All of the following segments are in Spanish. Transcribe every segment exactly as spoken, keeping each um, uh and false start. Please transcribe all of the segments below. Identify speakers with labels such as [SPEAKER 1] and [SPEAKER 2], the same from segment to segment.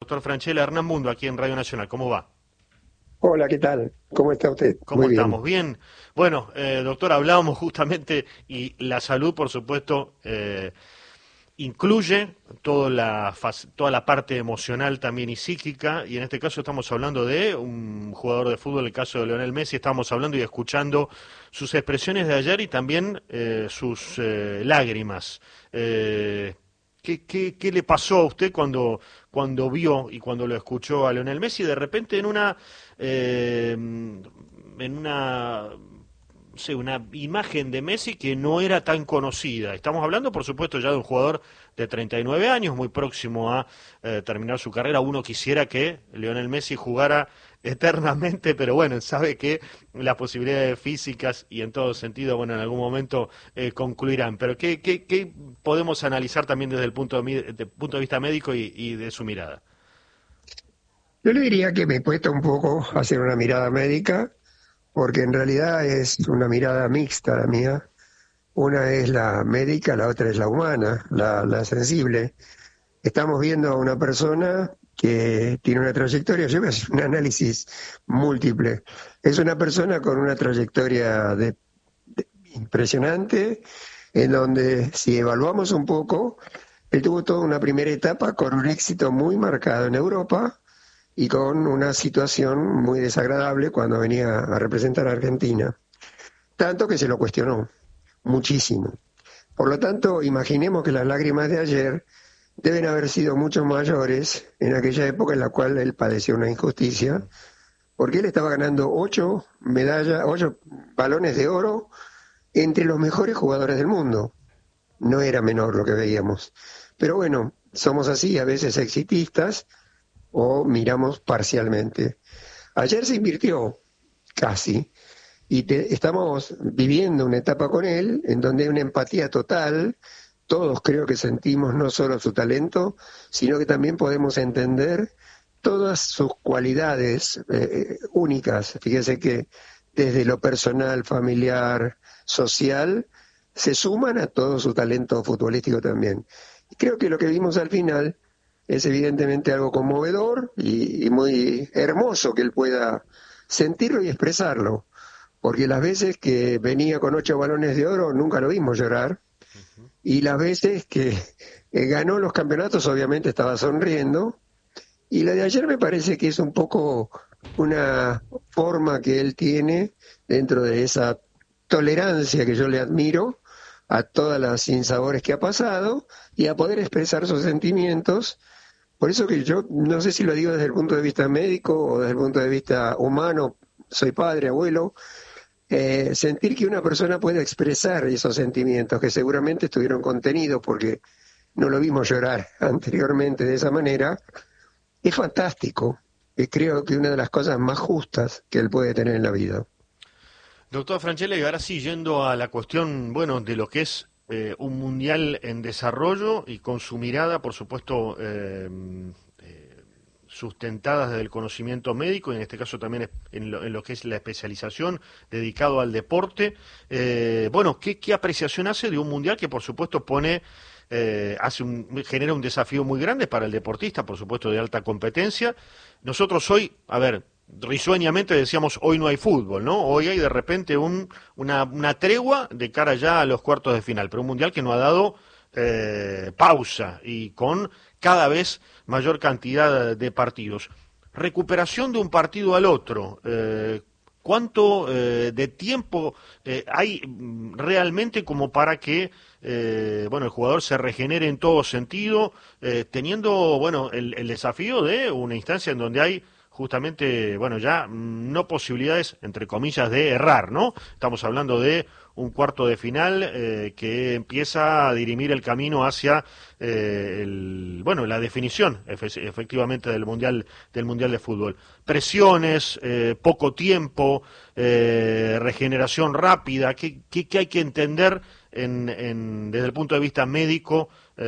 [SPEAKER 1] doctor Francella. Hernán Mundo, aquí en Radio Nacional. ¿Cómo va?
[SPEAKER 2] Hola, ¿qué tal? ¿Cómo está usted?
[SPEAKER 1] ¿Cómo
[SPEAKER 2] Muy
[SPEAKER 1] estamos?
[SPEAKER 2] bien.
[SPEAKER 1] Bien. Bueno, eh, doctor, hablábamos justamente, y la salud, por supuesto, eh, incluye toda la, fas- toda la parte emocional también y psíquica, y en este caso estamos hablando de un jugador de fútbol, el caso de Lionel Messi. Estamos hablando y escuchando sus expresiones de ayer y también eh, sus eh, lágrimas. Eh, ¿qué, qué, qué le pasó a usted cuando, cuando vio y cuando lo escuchó a Lionel Messi de repente en una, eh, en una no sé, una imagen de Messi que no era tan conocida? Estamos hablando, por supuesto, ya de un jugador de treinta y nueve años, muy próximo a eh, terminar su carrera. Uno quisiera que Lionel Messi jugara eternamente, pero bueno, sabe que las posibilidades físicas y en todo sentido, bueno, en algún momento eh, concluirán. Pero ¿qué, qué, qué podemos analizar también desde el punto de, mi- de punto de vista médico y, y de su mirada?
[SPEAKER 2] Yo le diría que me cuesta un poco hacer una mirada médica, porque en realidad es una mirada mixta la mía. Una es la médica, la otra es la humana, la, la sensible. Estamos viendo a una persona que tiene una trayectoria, yo voy a hacer un análisis múltiple. Es una persona con una trayectoria de, de- impresionante, en donde si evaluamos un poco, él tuvo toda una primera etapa con un éxito muy marcado en Europa y con una situación muy desagradable cuando venía a representar a Argentina. Tanto que se lo cuestionó muchísimo. Por lo tanto, imaginemos que las lágrimas de ayer deben haber sido mucho mayores en aquella época en la cual él padeció una injusticia, porque él estaba ganando ocho medallas, ocho balones de oro entre los mejores jugadores del mundo. No era menor lo que veíamos. Pero bueno, somos así, a veces exitistas, o miramos parcialmente. Ayer se invirtió casi y te- estamos viviendo una etapa con él en donde hay una empatía total. Todos creo que sentimos no solo su talento, sino que también podemos entender todas sus cualidades eh, únicas. Fíjese que desde lo personal, familiar, social, se suman a todo su talento futbolístico también. Y creo que lo que vimos al final es evidentemente algo conmovedor y, y muy hermoso que él pueda sentirlo y expresarlo, porque las veces que venía con ocho balones de oro nunca lo vimos llorar, y las veces que eh, ganó los campeonatos obviamente estaba sonriendo, y la de ayer me parece que es un poco una forma que él tiene dentro de esa tolerancia que yo le admiro a todas las sinsabores que ha pasado y a poder expresar sus sentimientos. Por eso que yo no sé si lo digo desde el punto de vista médico o desde el punto de vista humano, soy padre, abuelo, eh, sentir que una persona puede expresar esos sentimientos que seguramente estuvieron contenidos porque no lo vimos llorar anteriormente de esa manera, es fantástico. Y creo que una de las cosas más justas que él puede tener en la vida.
[SPEAKER 1] Doctor Francella, y ahora sí, yendo a la cuestión, bueno, de lo que es eh, un mundial en desarrollo y con su mirada, por supuesto, eh, eh, sustentada desde el conocimiento médico, y en este caso también es- en lo, en lo que es la especialización dedicado al deporte. Eh, bueno, ¿qué, qué apreciación hace de un mundial que, por supuesto, pone eh, hace un, genera un desafío muy grande para el deportista, por supuesto, de alta competencia? Nosotros hoy, a ver, risueñamente decíamos hoy no hay fútbol, ¿no? Hoy hay de repente un, una, una tregua de cara ya a los cuartos de final, pero un mundial que no ha dado eh, pausa y con cada vez mayor cantidad de partidos. Recuperación de un partido al otro. Eh, ¿Cuánto eh, de tiempo eh, hay mm, realmente como para que eh, bueno, el jugador se regenere en todo sentido, eh, teniendo bueno, el, el desafío de una instancia en donde hay justamente, bueno, ya mm, no posibilidades, entre comillas, de errar, ¿no? Estamos hablando de un cuarto de final eh, que empieza a dirimir el camino hacia eh, el, bueno, la definición efe- efectivamente del mundial del mundial de fútbol. Presiones, eh, poco tiempo, eh, regeneración rápida. ¿Qué, qué, qué hay que entender en, en, desde el punto de vista médico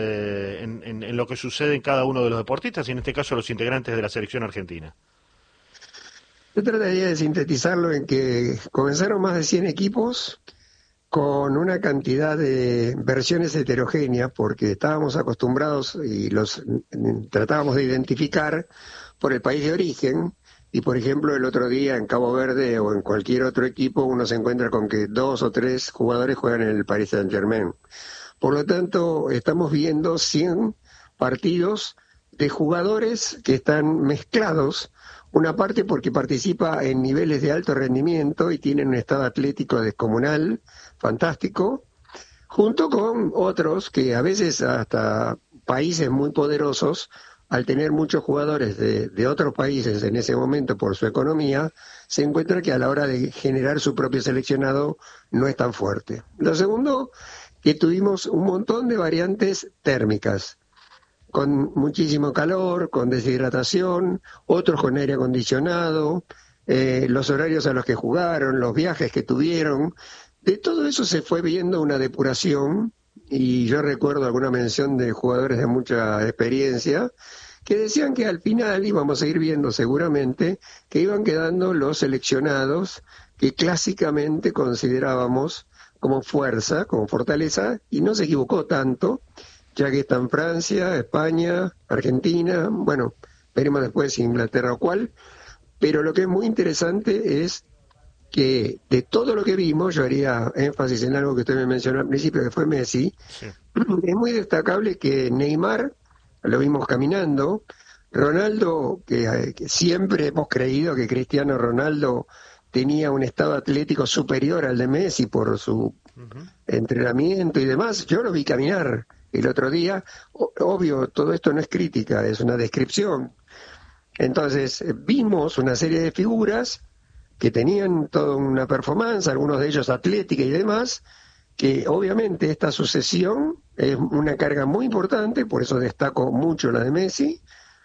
[SPEAKER 1] eh, en, en, en lo que sucede en cada uno de los deportistas y en este caso los integrantes de la selección argentina?
[SPEAKER 2] Yo trataría de sintetizarlo en que comenzaron más de cien equipos, con una cantidad de versiones heterogéneas, porque estábamos acostumbrados y los mm, tratábamos de identificar por el país de origen, y por ejemplo el otro día en Cabo Verde o en cualquier otro equipo uno se encuentra con que dos o tres jugadores juegan en el Paris Saint-Germain. Por lo tanto, estamos viendo cien partidos de jugadores que están mezclados, una parte porque participa en niveles de alto rendimiento y tienen un estado atlético descomunal, fantástico, junto con otros que a veces hasta países muy poderosos, al tener muchos jugadores de, de otros países en ese momento por su economía, se encuentra que a la hora de generar su propio seleccionado no es tan fuerte. Lo segundo, que tuvimos un montón de variantes térmicas, con muchísimo calor, con deshidratación, otros con aire acondicionado, eh, los horarios a los que jugaron, los viajes que tuvieron. De todo eso se fue viendo una depuración, y yo recuerdo alguna mención de jugadores de mucha experiencia que decían que al final íbamos a ir viendo seguramente que iban quedando los seleccionados que clásicamente considerábamos como fuerza, como fortaleza, y no se equivocó tanto, ya que están Francia, España, Argentina, bueno, veremos después Inglaterra o cuál, pero lo que es muy interesante es que de todo lo que vimos, yo haría énfasis en algo que usted me mencionó al principio, que fue Messi, sí. Es muy destacable que Neymar lo vimos caminando, Ronaldo, que, que siempre hemos creído que Cristiano Ronaldo tenía un estado atlético superior al de Messi por su uh-huh. entrenamiento y demás, yo lo vi caminar el otro día, o, obvio, todo esto no es crítica, es una descripción. Entonces, vimos una serie de figuras que tenían toda una performance, algunos de ellos atlética y demás, que obviamente esta sucesión es una carga muy importante, por eso destaco mucho la de Messi,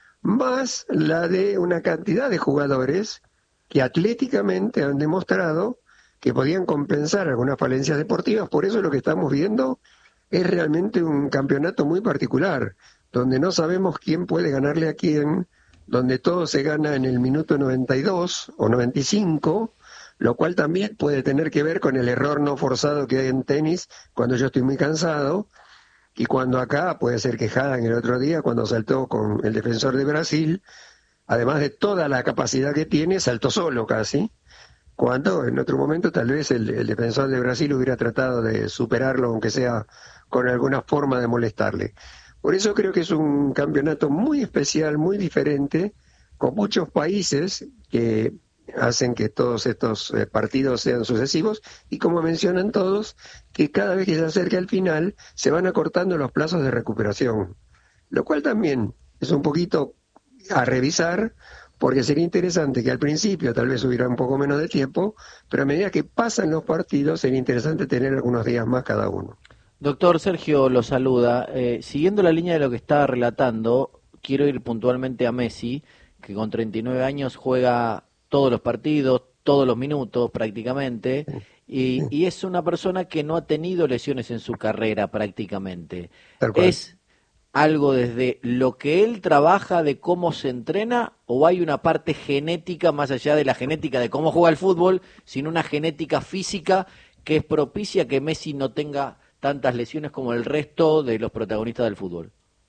[SPEAKER 2] más la de una cantidad de jugadores que atléticamente han demostrado que podían compensar algunas falencias deportivas. Por eso lo que estamos viendo es realmente un campeonato muy particular, donde no sabemos quién puede ganarle a quién, donde todo se gana en el minuto noventa y dos o noventa y cinco, lo cual también puede tener que ver con el error no forzado que hay en tenis cuando yo estoy muy cansado, y cuando acá puede ser que Haddad el otro día, cuando saltó con el defensor de Brasil, además de toda la capacidad que tiene, saltó solo casi, cuando en otro momento tal vez el, el defensor de Brasil hubiera tratado de superarlo, aunque sea con alguna forma de molestarle. Por eso creo que es un campeonato muy especial, muy diferente, con muchos países que hacen que todos estos eh, partidos sean sucesivos, y como mencionan todos, que cada vez que se acerca el final se van acortando los plazos de recuperación, lo cual también es un poquito a revisar, porque sería interesante que al principio tal vez hubiera un poco menos de tiempo, pero a medida que pasan los partidos sería interesante tener algunos días más cada uno.
[SPEAKER 3] Doctor Sergio lo saluda. Eh, siguiendo la línea de lo que estaba relatando, quiero ir puntualmente a Messi, que con treinta y nueve años juega todos los partidos, todos los minutos prácticamente, y, y es una persona que no ha tenido lesiones en su carrera prácticamente. ¿Es algo desde lo que él trabaja, de cómo se entrena, o hay una parte genética más allá de la genética de cómo juega el fútbol, sino una genética física que es propicia que Messi no tenga tantas lesiones como el resto de los protagonistas del fútbol?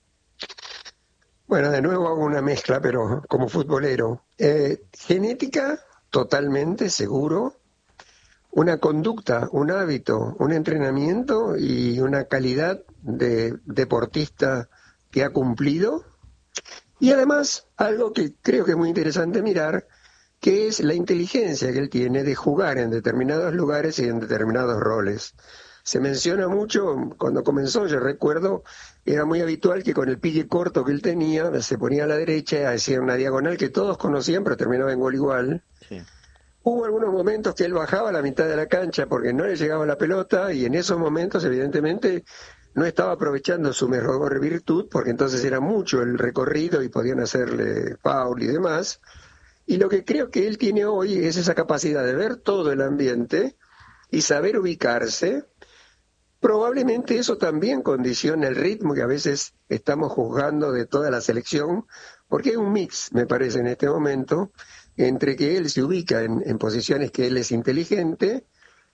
[SPEAKER 2] Bueno, de nuevo hago una mezcla, pero como futbolero. Eh, genética, totalmente seguro. Una conducta, un hábito, un entrenamiento y una calidad de deportista que ha cumplido. Y además, algo que creo que es muy interesante mirar, que es la inteligencia que él tiene de jugar en determinados lugares y en determinados roles. Se menciona mucho, cuando comenzó, yo recuerdo, era muy habitual que con el pique corto que él tenía, se ponía a la derecha, hacía una diagonal que todos conocían, pero terminaba en gol igual. Sí. Hubo algunos momentos que él bajaba a la mitad de la cancha porque no le llegaba la pelota, y en esos momentos, evidentemente, no estaba aprovechando su mejor virtud, porque entonces era mucho el recorrido y podían hacerle foul y demás. Y lo que creo que él tiene hoy es esa capacidad de ver todo el ambiente y saber ubicarse. Probablemente eso también condiciona el ritmo que a veces estamos juzgando de toda la selección, porque hay un mix, me parece, en este momento, entre que él se ubica en, en posiciones que él es inteligente,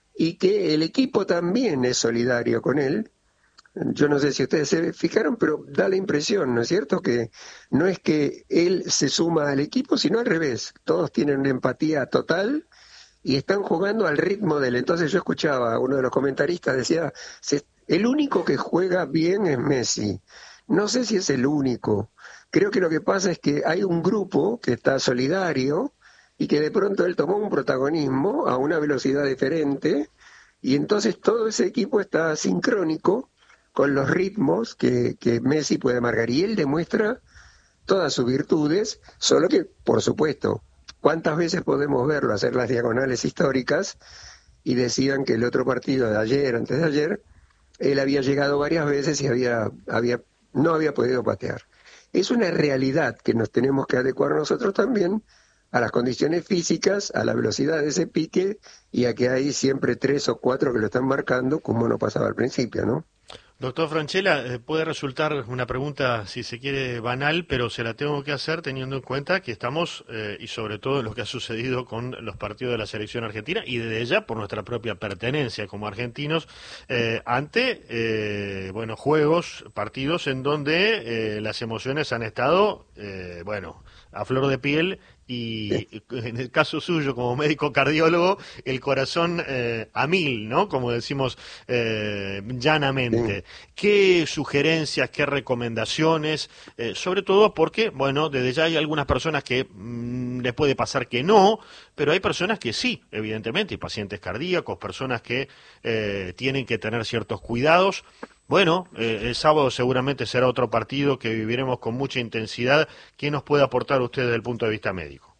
[SPEAKER 2] y que el equipo también es solidario con él. Yo no sé si ustedes se fijaron, pero da la impresión, ¿no es cierto?, que no es que él se suma al equipo, sino al revés. Todos tienen una empatía total y están jugando al ritmo de él. Entonces yo escuchaba a uno de los comentaristas, decía, el único que juega bien es Messi. No sé si es el único. Creo que lo que pasa es que hay un grupo que está solidario y que de pronto él tomó un protagonismo a una velocidad diferente y entonces todo ese equipo está sincrónico con los ritmos que, que Messi puede marcar. Y él demuestra todas sus virtudes, solo que, por supuesto, ¿cuántas veces podemos verlo hacer las diagonales históricas? Y decían que el otro partido de ayer, antes de ayer, él había llegado varias veces y había, había, no había podido patear. Es una realidad que nos tenemos que adecuar nosotros también a las condiciones físicas, a la velocidad de ese pique y a que hay siempre tres o cuatro que lo están marcando, como no pasaba al principio, ¿no?
[SPEAKER 1] Doctor Francella, eh, puede resultar una pregunta, si se quiere, banal, pero se la tengo que hacer teniendo en cuenta que estamos, eh, y sobre todo en lo que ha sucedido con los partidos de la selección argentina, y desde ya por nuestra propia pertenencia como argentinos, eh, ante, eh, bueno, juegos, partidos en donde eh, las emociones han estado, eh, bueno, a flor de piel, y en el caso suyo como médico cardiólogo, el corazón eh, a mil, ¿no? Como decimos eh, llanamente. Sí. ¿Qué sugerencias, qué recomendaciones? Eh, sobre todo porque, bueno, desde ya hay algunas personas que mmm, les puede pasar que no, pero hay personas que sí, evidentemente, y pacientes cardíacos, personas que eh, tienen que tener ciertos cuidados. Bueno, eh, el sábado seguramente será otro partido que viviremos con mucha intensidad. ¿Qué nos puede aportar usted desde el punto de vista médico?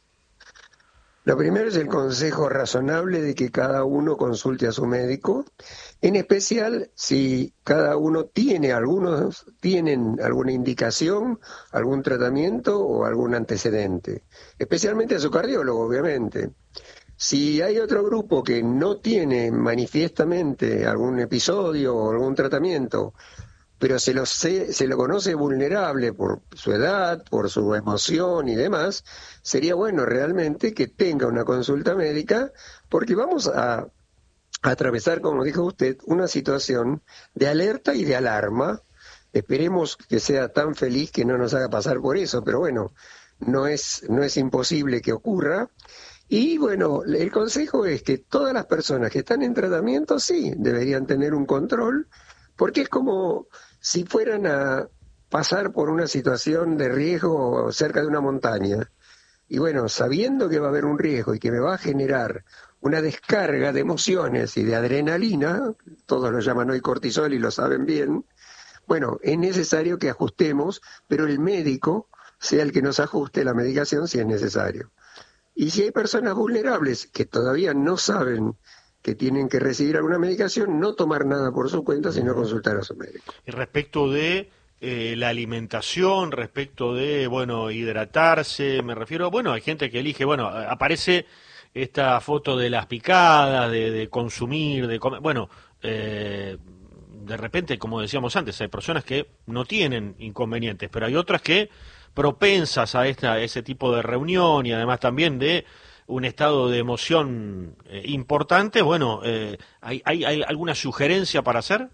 [SPEAKER 2] Lo primero es el consejo razonable de que cada uno consulte a su médico, en especial si cada uno tiene, algunos tienen alguna indicación, algún tratamiento o algún antecedente, especialmente a su cardiólogo, obviamente. Si hay otro grupo que no tiene manifiestamente algún episodio o algún tratamiento, pero se lo, se, se lo conoce vulnerable por su edad, por su emoción y demás, sería bueno realmente que tenga una consulta médica, porque vamos a, a atravesar, como dijo usted, una situación de alerta y de alarma. Esperemos que sea tan feliz que no nos haga pasar por eso, pero bueno, no es, no es imposible que ocurra. Y bueno, el consejo es que todas las personas que están en tratamiento, sí, deberían tener un control, porque es como si fueran a pasar por una situación de riesgo cerca de una montaña. Y bueno, sabiendo que va a haber un riesgo y que me va a generar una descarga de emociones y de adrenalina, todos lo llaman hoy cortisol y lo saben bien, bueno, es necesario que ajustemos, pero el médico sea el que nos ajuste la medicación si es necesario. Y si hay personas vulnerables que todavía no saben que tienen que recibir alguna medicación, no tomar nada por su cuenta, sino consultar a su médico.
[SPEAKER 1] Y respecto de eh, la alimentación, respecto de, bueno, hidratarse, me refiero, bueno, hay gente que elige, bueno, aparece esta foto de las picadas, de, de consumir, de comer, bueno, eh, de repente, como decíamos antes, hay personas que no tienen inconvenientes, pero hay otras que propensas a esta, ese tipo de reunión y además también de un estado de emoción eh, importante. Bueno, eh, ¿hay, hay, ¿hay alguna sugerencia para hacer?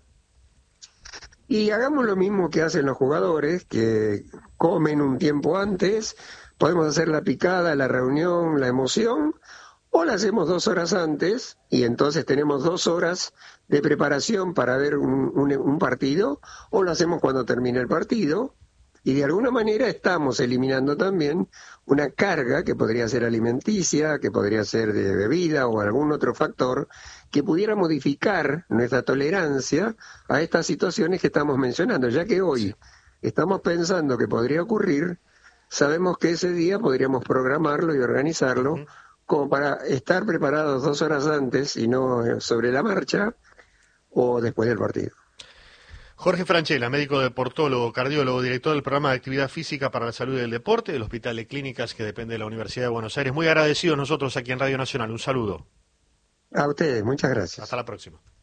[SPEAKER 2] Y hagamos lo mismo que hacen los jugadores, que comen un tiempo antes, podemos hacer la picada, la reunión, la emoción, o la hacemos dos horas antes y entonces tenemos dos horas de preparación para ver un, un, un partido, o lo hacemos cuando termine el partido. Y de alguna manera estamos eliminando también una carga que podría ser alimenticia, que podría ser de bebida o algún otro factor que pudiera modificar nuestra tolerancia a estas situaciones que estamos mencionando, ya que hoy estamos pensando que podría ocurrir, sabemos que ese día podríamos programarlo y organizarlo uh-huh. como para estar preparados dos horas antes y no sobre la marcha o después del partido.
[SPEAKER 1] Jorge Francella, médico deportólogo, cardiólogo, director del programa de actividad física para la salud y el deporte del Hospital de Clínicas que depende de la Universidad de Buenos Aires. Muy agradecidos nosotros aquí en Radio Nacional. Un saludo.
[SPEAKER 2] A ustedes, muchas gracias.
[SPEAKER 1] Hasta la próxima.